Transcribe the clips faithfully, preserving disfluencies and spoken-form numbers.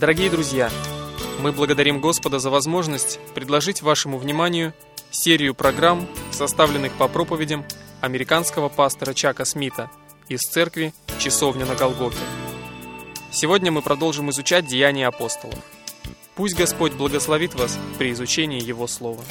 Дорогие друзья, мы благодарим Господа за возможность предложить вашему вниманию серию программ, составленных по проповедям американского пастора Чака Смита из церкви «Часовня на Голгофе». Сегодня мы продолжим изучать Деяния апостолов. Пусть Господь благословит вас при изучении Его Слова.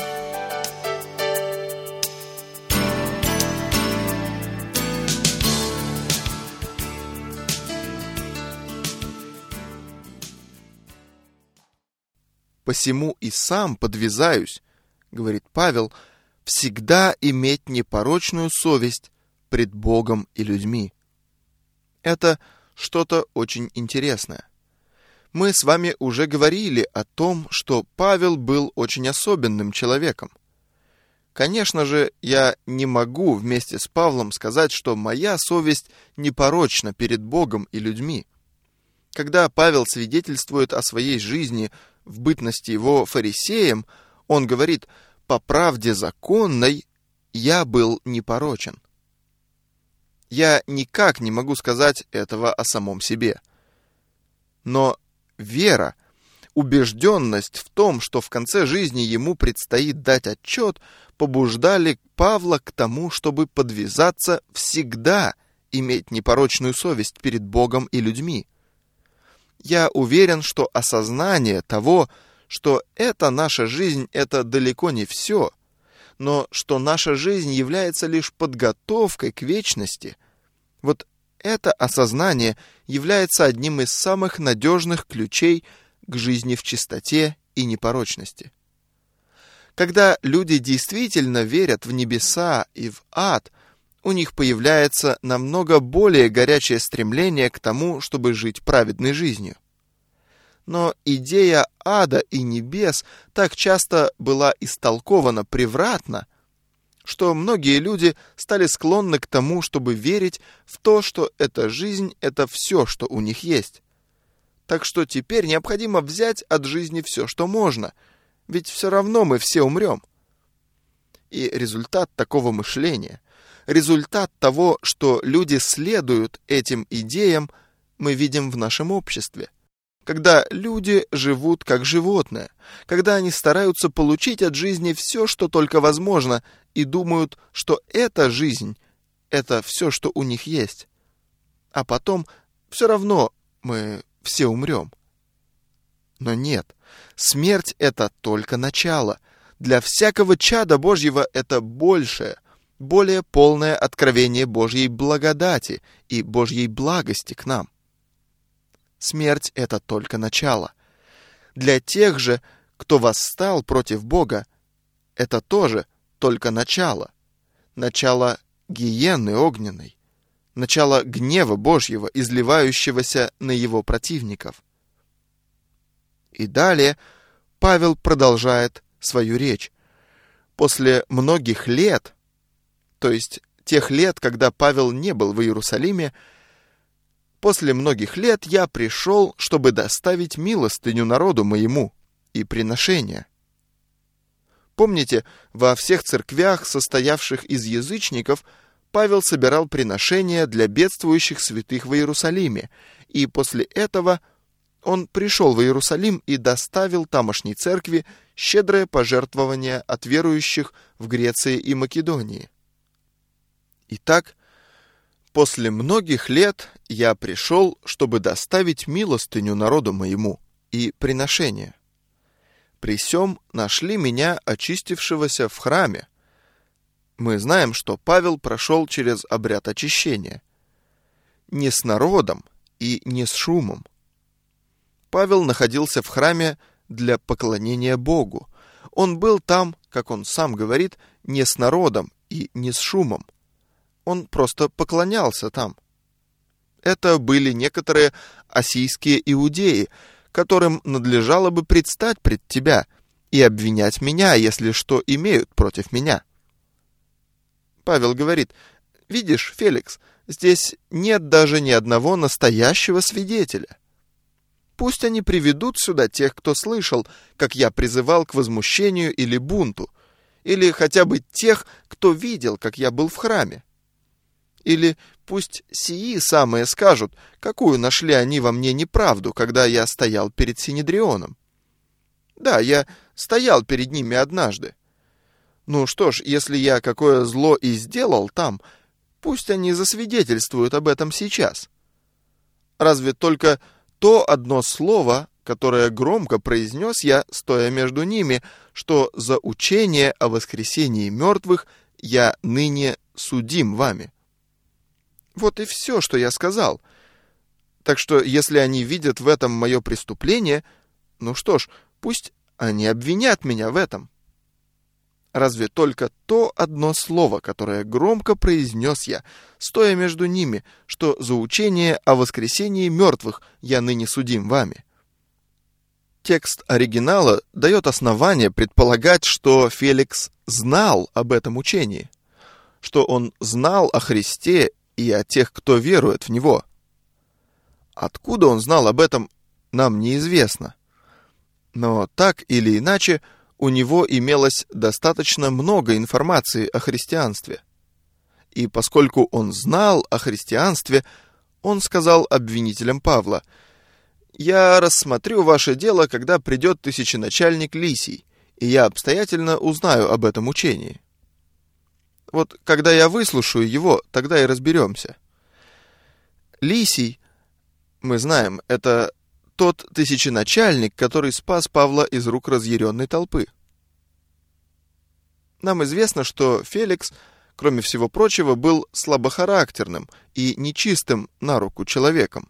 «Посему и сам подвязаюсь, — говорит Павел, — всегда иметь непорочную совесть пред Богом и людьми». Это что-то очень интересное. Мы с вами уже говорили о том, что Павел был очень особенным человеком. Конечно же, я не могу вместе с Павлом сказать, что моя совесть непорочна перед Богом и людьми. Когда Павел свидетельствует о своей жизни в бытности его фарисеем, он говорит: «По правде законной я был непорочен». Я никак не могу сказать этого о самом себе. Но вера, убежденность в том, что в конце жизни ему предстоит дать отчет, побуждали Павла к тому, чтобы подвязаться всегда иметь непорочную совесть перед Богом и людьми. Я уверен, что осознание того, что эта наша жизнь — это далеко не все, но что наша жизнь является лишь подготовкой к вечности, вот это осознание является одним из самых надежных ключей к жизни в чистоте и непорочности. Когда люди действительно верят в небеса и в ад, у них появляется намного более горячее стремление к тому, чтобы жить праведной жизнью. Но идея ада и небес так часто была истолкована превратно, что многие люди стали склонны к тому, чтобы верить в то, что эта жизнь — это все, что у них есть. Так что теперь необходимо взять от жизни все, что можно, ведь все равно мы все умрем. И результат такого мышления, результат того, что люди следуют этим идеям, мы видим в нашем обществе. Когда люди живут как животные, когда они стараются получить от жизни все, что только возможно, и думают, что эта жизнь — это все, что у них есть. А потом все равно мы все умрем. Но нет, смерть — это только начало. Для всякого чада Божьего это большее, более полное откровение Божьей благодати и Божьей благости к нам. Смерть — это только начало. Для тех же, кто восстал против Бога, это тоже только начало. Начало гиенны огненной. Начало гнева Божьего, изливающегося на его противников. И далее Павел продолжает свою речь. После многих лет, то есть тех лет, когда Павел не был в Иерусалиме, «После многих лет я пришел, чтобы доставить милостыню народу моему и приношения». Помните, во всех церквях, состоявших из язычников, Павел собирал приношения для бедствующих святых в Иерусалиме, и после этого он пришел в Иерусалим и доставил тамошней церкви щедрое пожертвование от верующих в Греции и Македонии. Итак, «После многих лет я пришел, чтобы доставить милостыню народу моему и приношение. При сем нашли меня очистившегося в храме». Мы знаем, что Павел прошел через обряд очищения. Не с народом и не с шумом. Павел находился в храме для поклонения Богу. Он был там, как он сам говорит, не с народом и не с шумом. Он просто поклонялся там. Это были некоторые ассийские иудеи, которым надлежало бы предстать пред тебя и обвинять меня, если что имеют против меня. Павел говорит: «Видишь, Феликс, здесь нет даже ни одного настоящего свидетеля. Пусть они приведут сюда тех, кто слышал, как я призывал к возмущению или бунту, или хотя бы тех, кто видел, как я был в храме. Или пусть сии самые скажут, какую нашли они во мне неправду, когда я стоял перед Синедрионом. Да, я стоял перед ними однажды. Ну что ж, если я какое зло и сделал там, пусть они засвидетельствуют об этом сейчас. Разве только то одно слово, которое громко произнес я, стоя между ними, что за учение о воскресении мертвых я ныне судим вами. Вот и все, что я сказал. Так что, если они видят в этом мое преступление, ну что ж, пусть они обвинят меня в этом. Разве только то одно слово, которое громко произнес я, стоя между ними, что за учение о воскресении мертвых я ныне судим вами. Текст оригинала дает основание предполагать, что Феликс знал об этом учении, что он знал о Христе и о тех, кто верует в Него. Откуда он знал об этом, нам неизвестно. Но так или иначе, у него имелось достаточно много информации о христианстве. И поскольку он знал о христианстве, он сказал обвинителям Павла: «Я рассмотрю ваше дело, когда придет тысяченачальник Лисий, и я обстоятельно узнаю об этом учении. Вот когда я выслушаю его, тогда и разберемся». Лисий, мы знаем, это тот тысяченачальник, который спас Павла из рук разъяренной толпы. Нам известно, что Феликс, кроме всего прочего, был слабохарактерным и нечистым на руку человеком.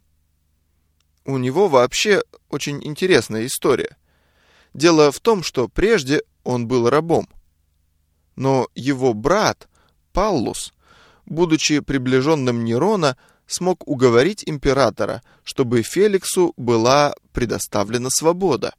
У него вообще очень интересная история. Дело в том, что прежде он был рабом. Но его брат, Паллус, будучи приближенным Нерона, смог уговорить императора, чтобы Феликсу была предоставлена свобода.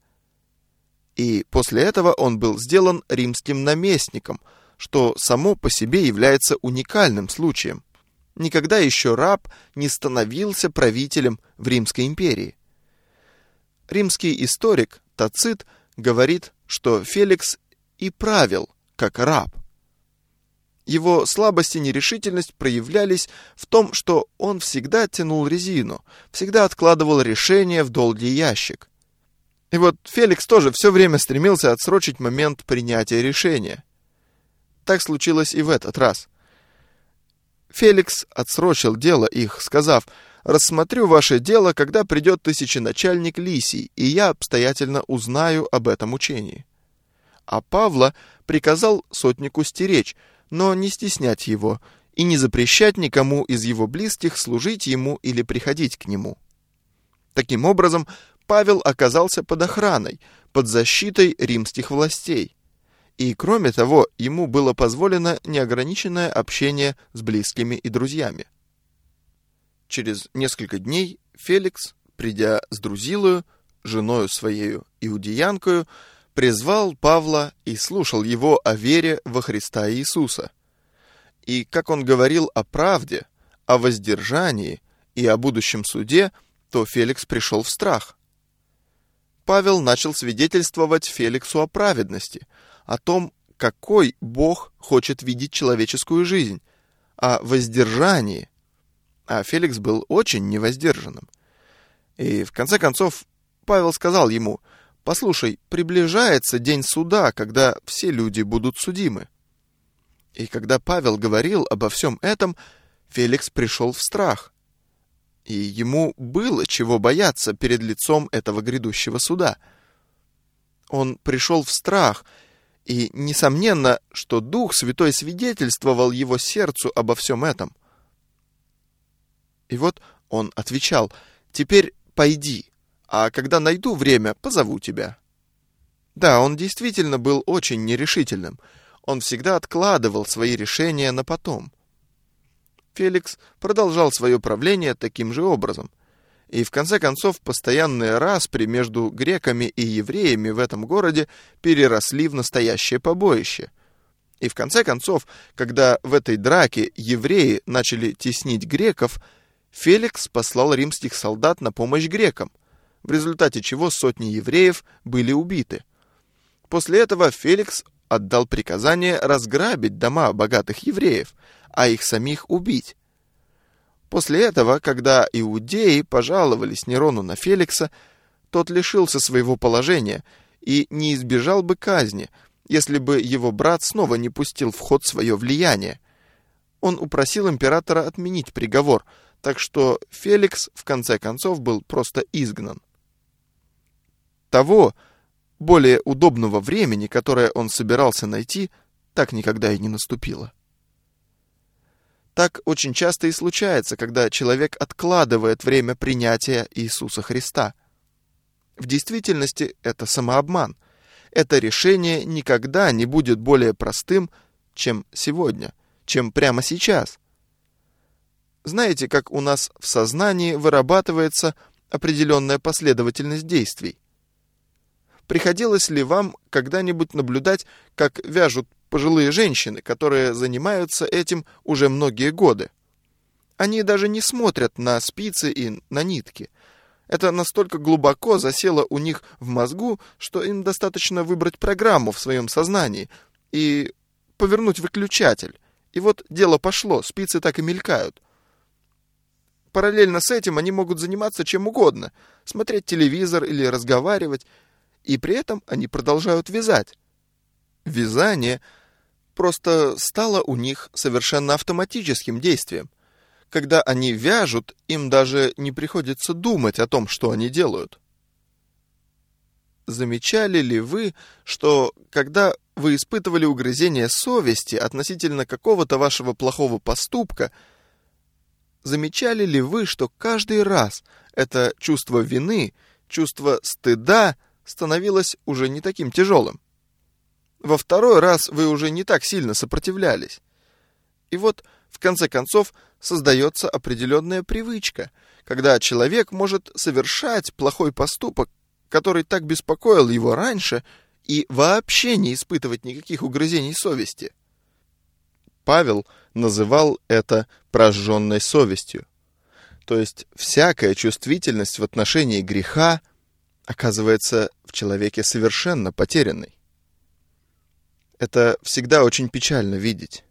И после этого он был сделан римским наместником, что само по себе является уникальным случаем. Никогда еще раб не становился правителем в Римской империи. Римский историк Тацит говорит, что Феликс и правил как раб. Его слабость и нерешительность проявлялись в том, что он всегда тянул резину, всегда откладывал решение в долгий ящик. И вот Феликс тоже все время стремился отсрочить момент принятия решения. Так случилось и в этот раз. Феликс отсрочил дело их, сказав: «Рассмотрю ваше дело, когда придет тысяченачальник Лисий, и я обстоятельно узнаю об этом учении». А Павла приказал сотнику стеречь, но не стеснять его и не запрещать никому из его близких служить ему или приходить к нему. Таким образом, Павел оказался под охраной, под защитой римских властей. И, кроме того, ему было позволено неограниченное общение с близкими и друзьями. Через несколько дней Феликс, придя с Друзилою, женою своею иудеянкою, призвал Павла и слушал его о вере во Христа Иисуса. И как он говорил о правде, о воздержании и о будущем суде, то Феликс пришел в страх. Павел начал свидетельствовать Феликсу о праведности, о том, какой Бог хочет видеть человеческую жизнь, о воздержании. А Феликс был очень невоздержанным. И в конце концов Павел сказал ему: «Послушай, приближается день суда, когда все люди будут судимы». И когда Павел говорил обо всем этом, Феликс пришел в страх. И ему было чего бояться перед лицом этого грядущего суда. Он пришел в страх, и несомненно, что Дух Святой свидетельствовал его сердцу обо всем этом. И вот он отвечал: «Теперь пойди, а когда найду время, позову тебя». Да, он действительно был очень нерешительным. Он всегда откладывал свои решения на потом. Феликс продолжал свое правление таким же образом. И в конце концов постоянные распри между греками и евреями в этом городе переросли в настоящее побоище. И в конце концов, когда в этой драке евреи начали теснить греков, Феликс послал римских солдат на помощь грекам, в результате чего сотни евреев были убиты. После этого Феликс отдал приказание разграбить дома богатых евреев, а их самих убить. После этого, когда иудеи пожаловались Нерону на Феликса, тот лишился своего положения и не избежал бы казни, если бы его брат снова не пустил в ход свое влияние. Он упросил императора отменить приговор, так что Феликс в конце концов был просто изгнан. Того, более удобного времени, которое он собирался найти, так никогда и не наступило. Так очень часто и случается, когда человек откладывает время принятия Иисуса Христа. В действительности это самообман. Это решение никогда не будет более простым, чем сегодня, чем прямо сейчас. Знаете, как у нас в сознании вырабатывается определенная последовательность действий? Приходилось ли вам когда-нибудь наблюдать, как вяжут пожилые женщины, которые занимаются этим уже многие годы? Они даже не смотрят на спицы и на нитки. Это настолько глубоко засело у них в мозгу, что им достаточно выбрать программу в своем сознании и повернуть выключатель. И вот дело пошло, спицы так и мелькают. Параллельно с этим они могут заниматься чем угодно, смотреть телевизор или разговаривать, и при этом они продолжают вязать. Вязание просто стало у них совершенно автоматическим действием. Когда они вяжут, им даже не приходится думать о том, что они делают. Замечали ли вы, что когда вы испытывали угрызение совести относительно какого-то вашего плохого поступка, замечали ли вы, что каждый раз это чувство вины, чувство стыда становилось уже не таким тяжелым? Во второй раз вы уже не так сильно сопротивлялись. И вот, в конце концов, создается определенная привычка, когда человек может совершать плохой поступок, который так беспокоил его раньше, и вообще не испытывать никаких угрызений совести. Павел называл это прожженной совестью. То есть всякая чувствительность в отношении греха оказывается в человеке совершенно потерянной. Это всегда очень печально видеть.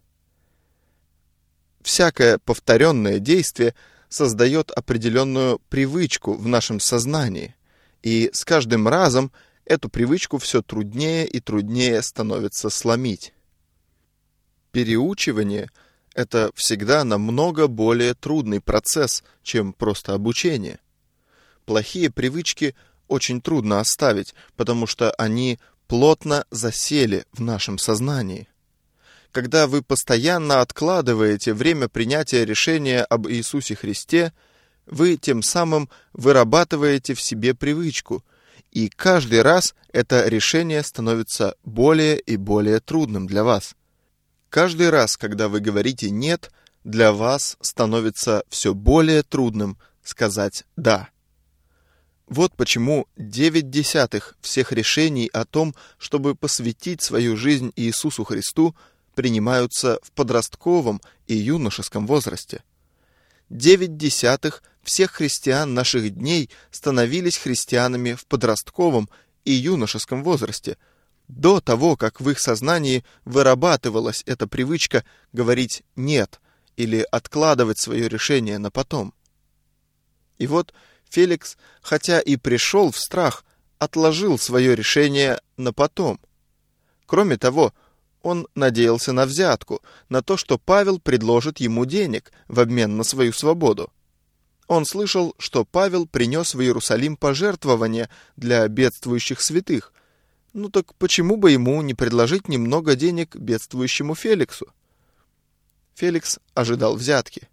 Всякое повторенное действие создает определенную привычку в нашем сознании, и с каждым разом эту привычку все труднее и труднее становится сломить. Переучивание — это всегда намного более трудный процесс, чем просто обучение. Плохие привычки очень трудно оставить, потому что они плотно засели в нашем сознании. Когда вы постоянно откладываете время принятия решения об Иисусе Христе, вы тем самым вырабатываете в себе привычку, и каждый раз это решение становится более и более трудным для вас. Каждый раз, когда вы говорите «нет», для вас становится все более трудным сказать «да». Вот почему девять десятых всех решений о том, чтобы посвятить свою жизнь Иисусу Христу, принимаются в подростковом и юношеском возрасте. Девять десятых всех христиан наших дней становились христианами в подростковом и юношеском возрасте, до того, как в их сознании вырабатывалась эта привычка говорить «нет» или откладывать свое решение на потом. И вот Феликс, хотя и пришел в страх, отложил свое решение на потом. Кроме того, он надеялся на взятку, на то, что Павел предложит ему денег в обмен на свою свободу. Он слышал, что Павел принес в Иерусалим пожертвования для бедствующих святых. Ну так почему бы ему не предложить немного денег бедствующему Феликсу? Феликс ожидал взятки.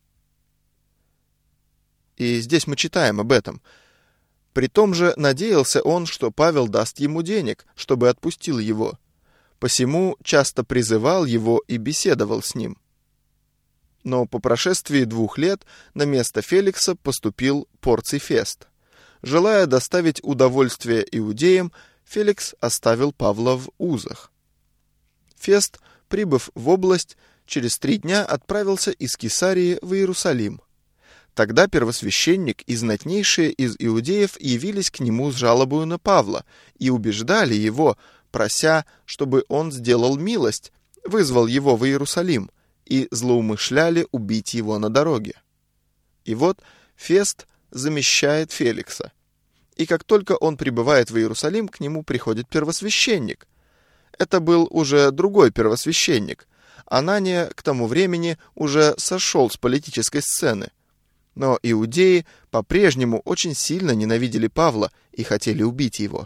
И здесь мы читаем об этом. Притом же надеялся он, что Павел даст ему денег, чтобы отпустил его. Посему часто призывал его и беседовал с ним. Но по прошествии двух лет на место Феликса поступил Порций Фест. Желая доставить удовольствие иудеям, Феликс оставил Павла в узах. Фест, прибыв в область, через три дня отправился из Кесарии в Иерусалим. Тогда первосвященник и знатнейшие из иудеев явились к нему с жалобою на Павла и убеждали его, прося, чтобы он сделал милость, вызвал его в Иерусалим, и злоумышляли убить его на дороге. И вот Фест замещает Феликса. И как только он прибывает в Иерусалим, к нему приходит первосвященник. Это был уже другой первосвященник. Анания к тому времени уже сошел с политической сцены. Но иудеи по-прежнему очень сильно ненавидели Павла и хотели убить его.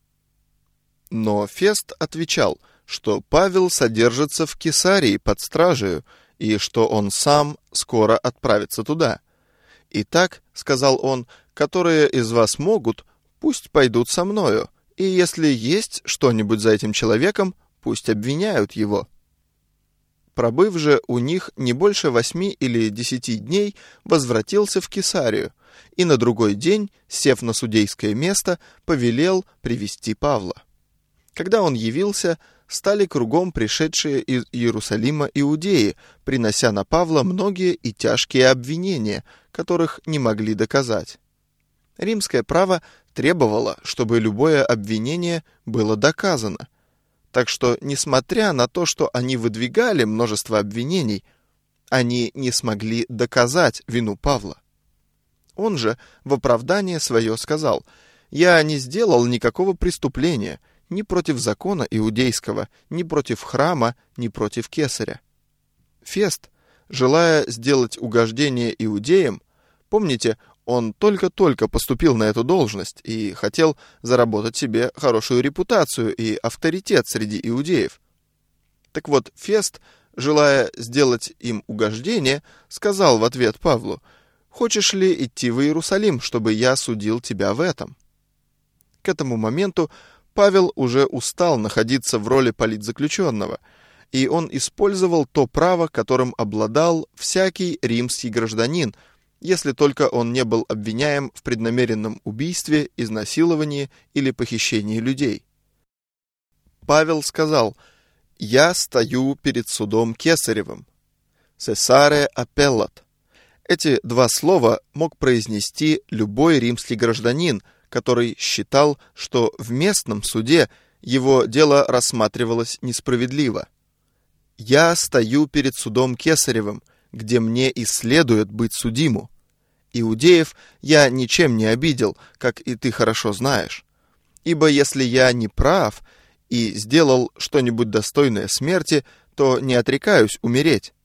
Но Фест отвечал, что Павел содержится в Кесарии под стражею, и что он сам скоро отправится туда. «Итак, — сказал он, — которые из вас могут, пусть пойдут со мною, и если есть что-нибудь за этим человеком, пусть обвиняют его». Пробыв же у них не больше восьми или десяти дней, возвратился в Кесарию, и на другой день, сев на судейское место, повелел привести Павла. Когда он явился, стали кругом пришедшие из Иерусалима иудеи, принося на Павла многие и тяжкие обвинения, которых не могли доказать. Римское право требовало, чтобы любое обвинение было доказано. Так что, несмотря на то, что они выдвигали множество обвинений, они не смогли доказать вину Павла. Он же в оправдание свое сказал: «Я не сделал никакого преступления ни против закона иудейского, ни против храма, ни против кесаря». Фест, желая сделать угождение иудеям, помните, он только-только поступил на эту должность и хотел заработать себе хорошую репутацию и авторитет среди иудеев. Так вот, Фест, желая сделать им угождение, сказал в ответ Павлу: «Хочешь ли идти в Иерусалим, чтобы я судил тебя в этом?» К этому моменту Павел уже устал находиться в роли политзаключенного, и он использовал то право, которым обладал всякий римский гражданин, если только он не был обвиняем в преднамеренном убийстве, изнасиловании или похищении людей. Павел сказал: «Я стою перед судом Кесаревым». «Cesare appellat». Эти два слова мог произнести любой римский гражданин, который считал, что в местном суде его дело рассматривалось несправедливо. «Я стою перед судом Кесаревым, где мне и следует быть судиму. Иудеев я ничем не обидел, как и ты хорошо знаешь. Ибо если я не прав и сделал что-нибудь достойное смерти, то не отрекаюсь умереть.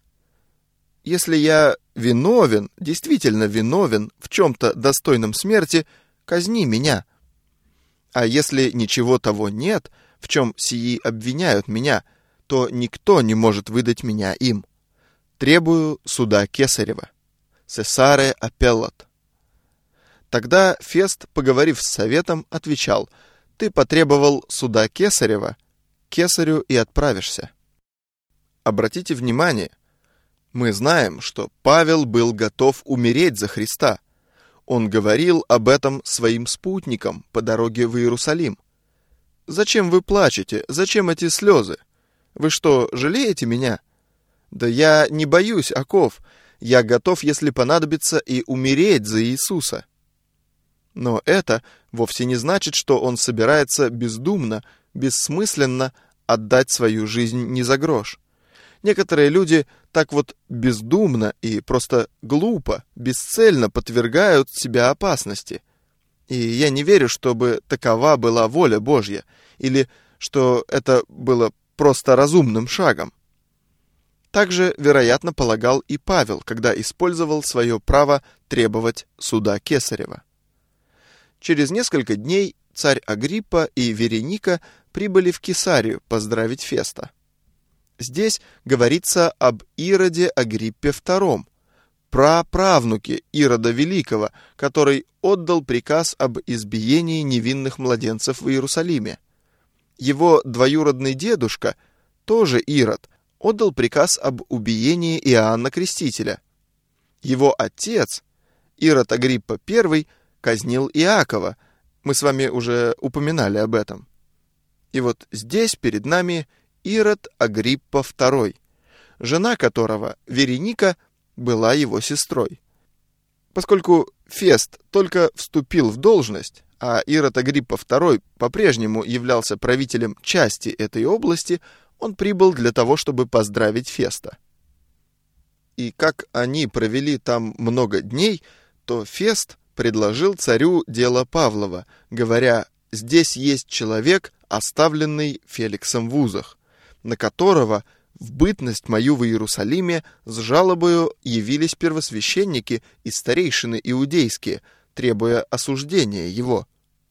Если я виновен, действительно виновен в чем-то достойном смерти, казни меня. А если ничего того нет, в чем сии обвиняют меня, то никто не может выдать меня им. Требую суда Кесарева». «Cesare appellat». Тогда Фест, поговорив с советом, отвечал: «Ты потребовал суда Кесарева, к Кесарю и отправишься». Обратите внимание, мы знаем, что Павел был готов умереть за Христа. Он говорил об этом своим спутникам по дороге в Иерусалим. «Зачем вы плачете? Зачем эти слезы? Вы что, жалеете меня? Да я не боюсь оков. Я готов, если понадобится, и умереть за Иисуса». Но это вовсе не значит, что он собирается бездумно, бессмысленно отдать свою жизнь ни за грош. Некоторые люди так вот бездумно и просто глупо, бесцельно подвергают себя опасности. И я не верю, чтобы такова была воля Божья, или что это было просто разумным шагом. Также, вероятно, полагал и Павел, когда использовал свое право требовать суда Кесарева. Через несколько дней царь Агриппа и Вереника прибыли в Кесарию поздравить Феста. Здесь говорится об Ироде Агриппе втором, праправнуке Ирода Великого, который отдал приказ об избиении невинных младенцев в Иерусалиме. Его двоюродный дедушка, тоже Ирод, отдал приказ об убиении Иоанна Крестителя. Его отец, Ирод Агриппа I, казнил Иакова. Мы с вами уже упоминали об этом. И вот здесь перед нами Ирод Агриппа второй, жена которого, Вереника, была его сестрой. Поскольку Фест только вступил в должность, а Ирод Агриппа второй по-прежнему являлся правителем части этой области, он прибыл для того, чтобы поздравить Феста. И как они провели там много дней, то Фест предложил царю дело Павлова, говоря: «Здесь есть человек, оставленный Феликсом в узах, на которого в бытность мою в Иерусалиме с жалобою явились первосвященники и старейшины иудейские, требуя осуждения его».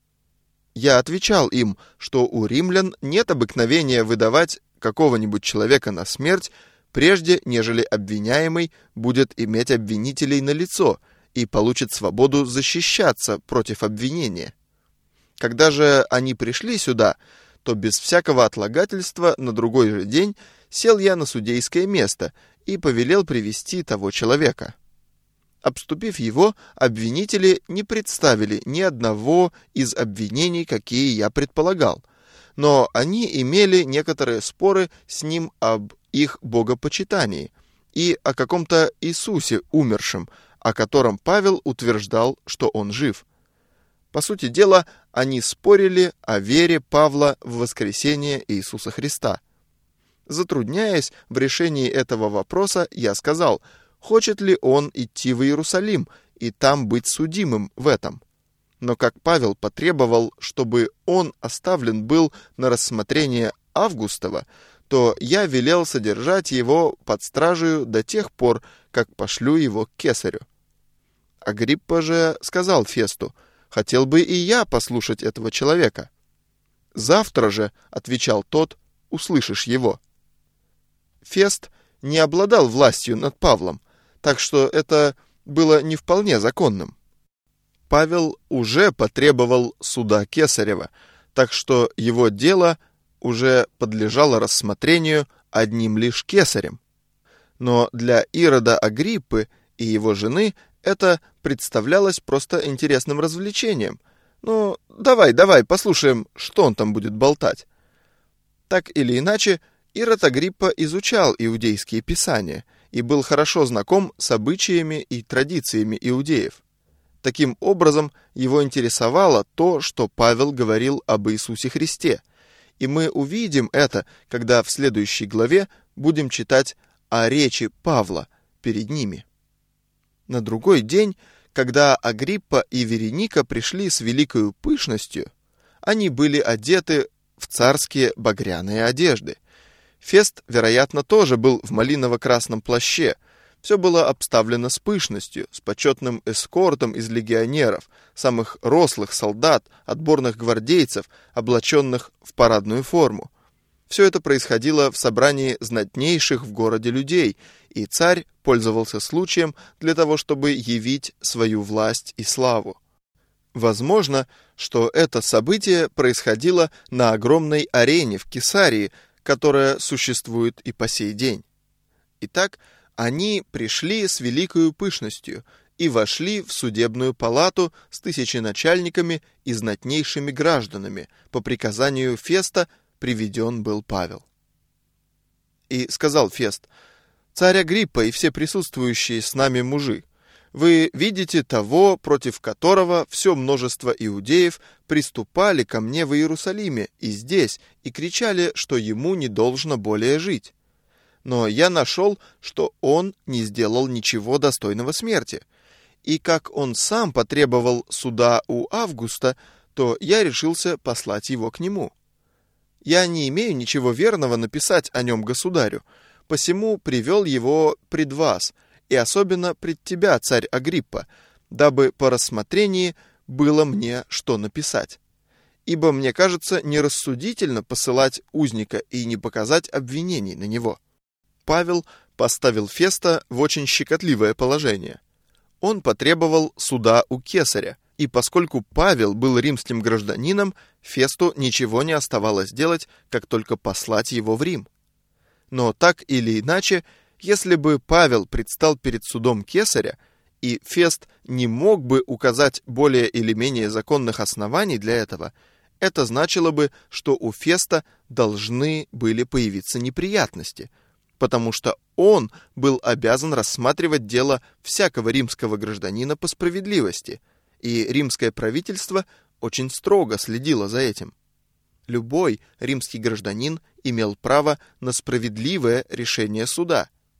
Я отвечал им, что у римлян нет обыкновения выдавать какого-нибудь человека на смерть, прежде нежели обвиняемый будет иметь обвинителей на лицо и получит свободу защищаться против обвинения. Когда же они пришли сюда, то без всякого отлагательства на другой же день сел я на судейское место и повелел привести того человека. Обступив его, обвинители не представили ни одного из обвинений, какие я предполагал, но они имели некоторые споры с ним об их богопочитании и о каком-то Иисусе умершем, о котором Павел утверждал, что он жив. По сути дела, они спорили о вере Павла в воскресение Иисуса Христа. Затрудняясь в решении этого вопроса, я сказал, хочет ли он идти в Иерусалим и там быть судимым в этом. Но как Павел потребовал, чтобы он оставлен был на рассмотрение Августова, то я велел содержать его под стражею до тех пор, как пошлю его к кесарю. Агриппа же сказал Фесту: «Хотел бы и я послушать этого человека». «Завтра же, — отвечал тот, — услышишь его». Фест не обладал властью над Павлом, так что это было не вполне законным. Павел уже потребовал суда Кесарева, так что его дело уже подлежало рассмотрению одним лишь кесарем. Но для Ирода Агриппы и его жены это представлялось просто интересным развлечением. Ну, давай, давай, послушаем, что он там будет болтать. Так или иначе, Ирод Агриппа изучал иудейские писания и был хорошо знаком с обычаями и традициями иудеев. Таким образом, его интересовало то, что Павел говорил об Иисусе Христе, и мы увидим это, когда в следующей главе будем читать о речи Павла перед ними. На другой день, когда Агриппа и Вереника пришли с великою пышностью, они были одеты в царские багряные одежды. Фест, вероятно, тоже был в малиново-красном плаще. Все было обставлено с пышностью, с почетным эскортом из легионеров, самых рослых солдат, отборных гвардейцев, облаченных в парадную форму. Все это происходило в собрании знатнейших в городе людей, и царь пользовался случаем для того, чтобы явить свою власть и славу. Возможно, что это событие происходило на огромной арене в Кесарии, которая существует и по сей день. Итак, они пришли с великою пышностью и вошли в судебную палату с тысяченачальниками и знатнейшими гражданами. По приказанию Феста приведен был Павел. И сказал Фест: «Царь Агриппа и все присутствующие с нами мужи, вы видите того, против которого все множество иудеев приступали ко мне в Иерусалиме и здесь, и кричали, что ему не должно более жить. Но я нашел, что он не сделал ничего достойного смерти. И как он сам потребовал суда у Августа, то я решился послать его к нему. Я не имею ничего верного написать о нем государю, посему привел его пред вас, и особенно пред тебя, царь Агриппа, дабы по рассмотрении было мне что написать. Ибо мне кажется нерассудительно посылать узника и не показать обвинений на него». Павел поставил Феста в очень щекотливое положение. Он потребовал суда у кесаря, и поскольку Павел был римским гражданином, Фесту ничего не оставалось делать, как только послать его в Рим. Но так или иначе, если бы Павел предстал перед судом кесаря, и Фест не мог бы указать более или менее законных оснований для этого, это значило бы, что у Феста должны были появиться неприятности, потому что он был обязан рассматривать дело всякого римского гражданина по справедливости, и римское правительство очень строго следило за этим. Любой римский гражданин имел право на справедливое решение суда.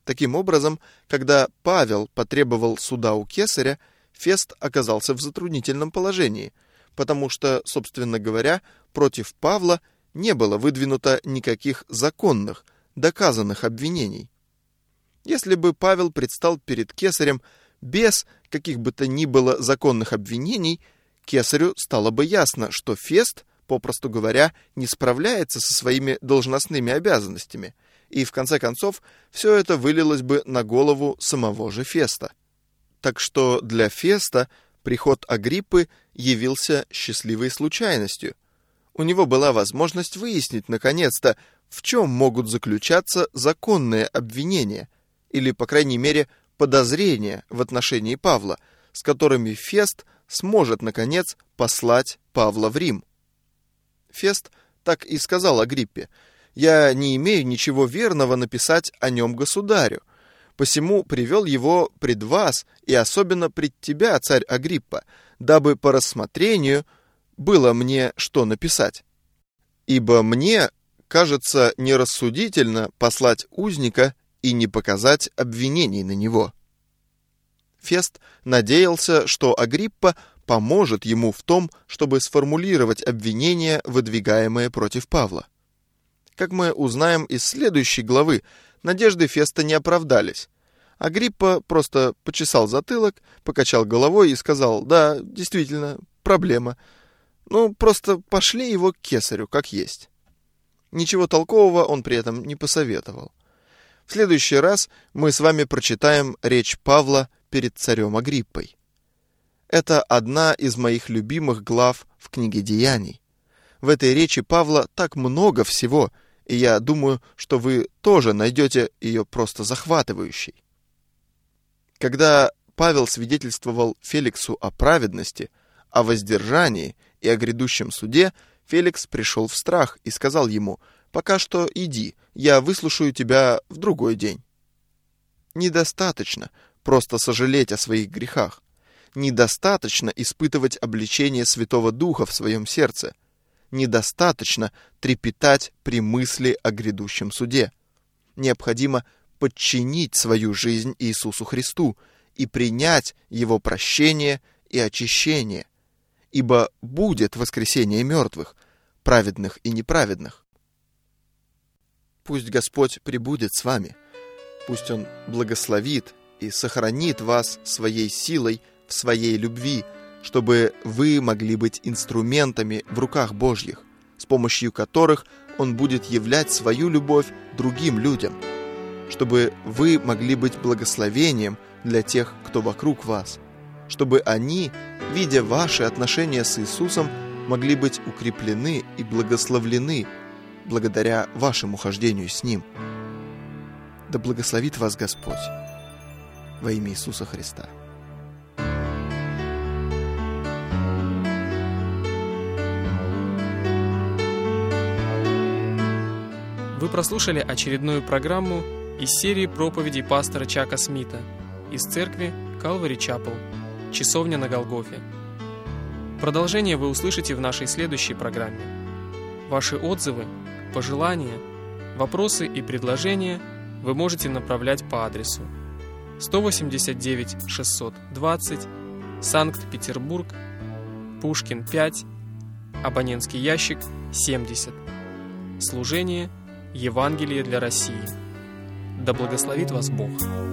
Таким образом, когда Павел потребовал суда у кесаря, Фест оказался в затруднительном положении, потому что, собственно говоря, против Павла не было выдвинуто никаких законных, доказанных обвинений. Если бы Павел предстал перед кесарем без каких бы то ни было законных обвинений, кесарю стало бы ясно, что Фест, попросту говоря, не справляется со своими должностными обязанностями, и в конце концов все это вылилось бы на голову самого же Феста. Так что для Феста приход Агриппы явился счастливой случайностью. У него была возможность выяснить, наконец-то, в чем могут заключаться законные обвинения, или, по крайней мере, подозрения в отношении Павла, с которыми Фест сможет, наконец, послать Павла в Рим. Фест так и сказал Агриппе: «Я не имею ничего верного написать о нем государю, посему привел его пред вас и особенно пред тебя, царь Агриппа, дабы по рассмотрению было мне что написать. Ибо мне кажется нерассудительно послать узника и не показать обвинений на него». Фест надеялся, что Агриппа поможет ему в том, чтобы сформулировать обвинения, выдвигаемые против Павла. Как мы узнаем из следующей главы, надежды Феста не оправдались. Агриппа просто почесал затылок, покачал головой и сказал: «Да, действительно, проблема. Ну, просто пошли его к кесарю, как есть». Ничего толкового он при этом не посоветовал. В следующий раз мы с вами прочитаем речь Павла перед царем Агриппой. Это одна из моих любимых глав в книге Деяний. В этой речи Павла так много всего, и я думаю, что вы тоже найдете ее просто захватывающей. Когда Павел свидетельствовал Феликсу о праведности, о воздержании и о грядущем суде, Феликс пришел в страх и сказал ему: «Пока что иди, я выслушаю тебя в другой день». Недостаточно просто сожалеть о своих грехах. Недостаточно испытывать обличение Святого Духа в своем сердце. Недостаточно трепетать при мысли о грядущем суде. Необходимо подчинить свою жизнь Иисусу Христу и принять Его прощение и очищение, ибо будет воскресение мертвых, праведных и неправедных. Пусть Господь пребудет с вами, пусть Он благословит и сохранит вас своей силой в своей любви, чтобы вы могли быть инструментами в руках Божьих, с помощью которых Он будет являть свою любовь другим людям, чтобы вы могли быть благословением для тех, кто вокруг вас, чтобы они, видя ваши отношения с Иисусом, могли быть укреплены и благословлены благодаря вашему хождению с Ним. Да благословит вас Господь во имя Иисуса Христа. Вы прослушали очередную программу из серии проповедей пастора Чака Смита из церкви Calvary Chapel, Часовня на Голгофе. Продолжение вы услышите в нашей следующей программе. Ваши отзывы, пожелания, вопросы и предложения вы можете направлять по адресу сто восемьдесят девять шестьсот двадцать, Санкт-Петербург, Пушкин пять, абонентский ящик семьдесят. Служение Евангелие для России. Да благословит вас Бог!